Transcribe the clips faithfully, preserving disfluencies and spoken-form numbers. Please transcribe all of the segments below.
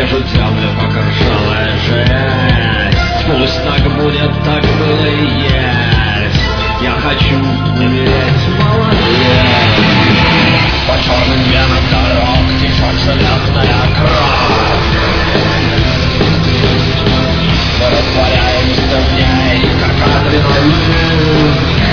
режут землю, как ржавая жесть. Пусть так будет, так было и есть. Я хочу умереть молодым. По черным венам дорог течет железная кровь. Мы растворяемся в ней, как адреналин,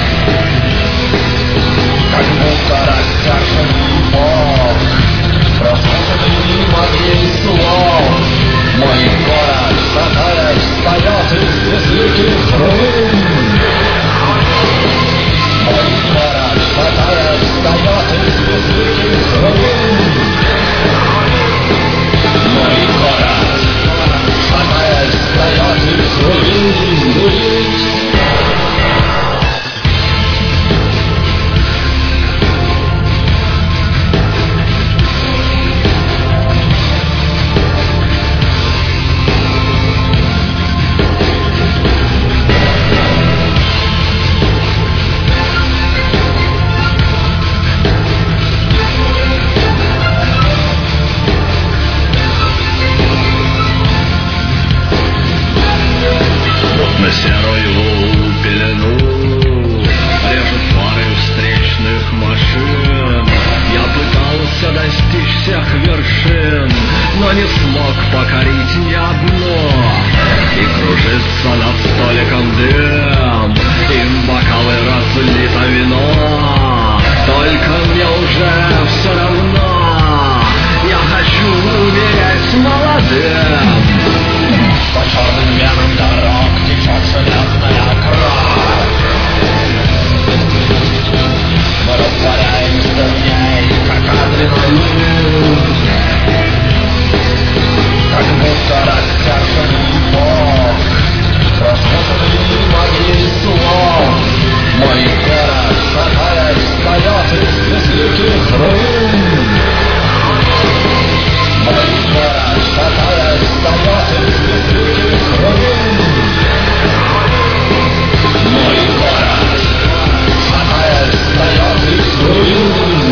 как будто рассерженный бог, распутанный моей слов. Мой город, шатаясь, встает из безликих руин. Мой город, шатаясь, встает из безликих руин. Мой город, шатаясь, встает из руин. На серую пелену режут фары встречных машин. Я пытался достичь всех вершин, но не смог покорить ни одну. И кружится над столиком дым, и в бокалы разлито вино. Только мне уже все равно. Я хочу умереть молодым. По черным венам дорог течет железная кровь. Мы растворяемся в ней, как адреналин, как будто рассерженный бог, распутанный моей слов. Мой город, шатаясь, встает из безликих руин. Мой город, шатаясь, встает из безликих руин. Мой город, шатаясь, встает из руин.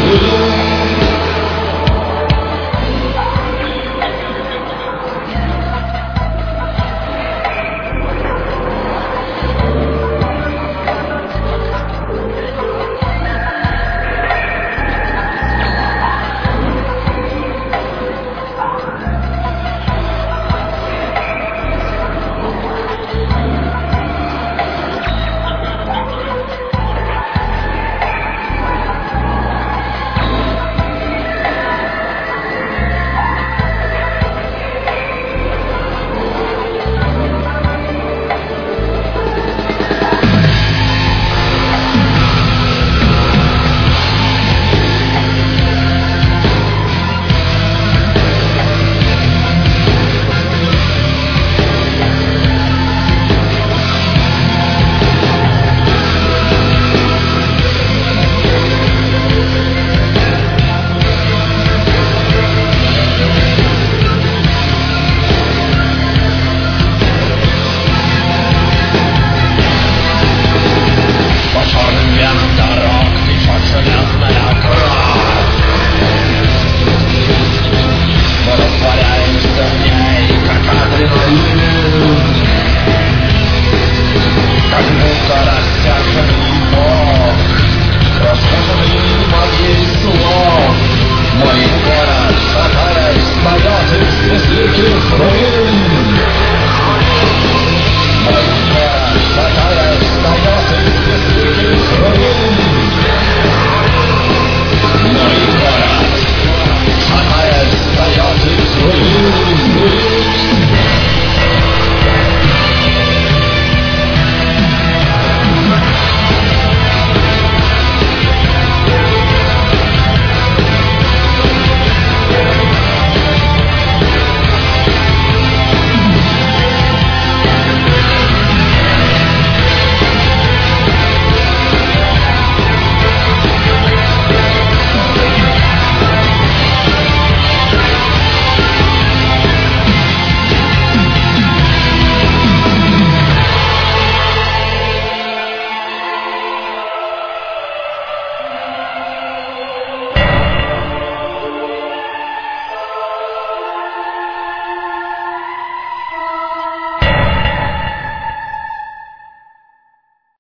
Как будто рассерженный бог, распутанный моей слов. Мой город, шатаясь, встает из безликих руин.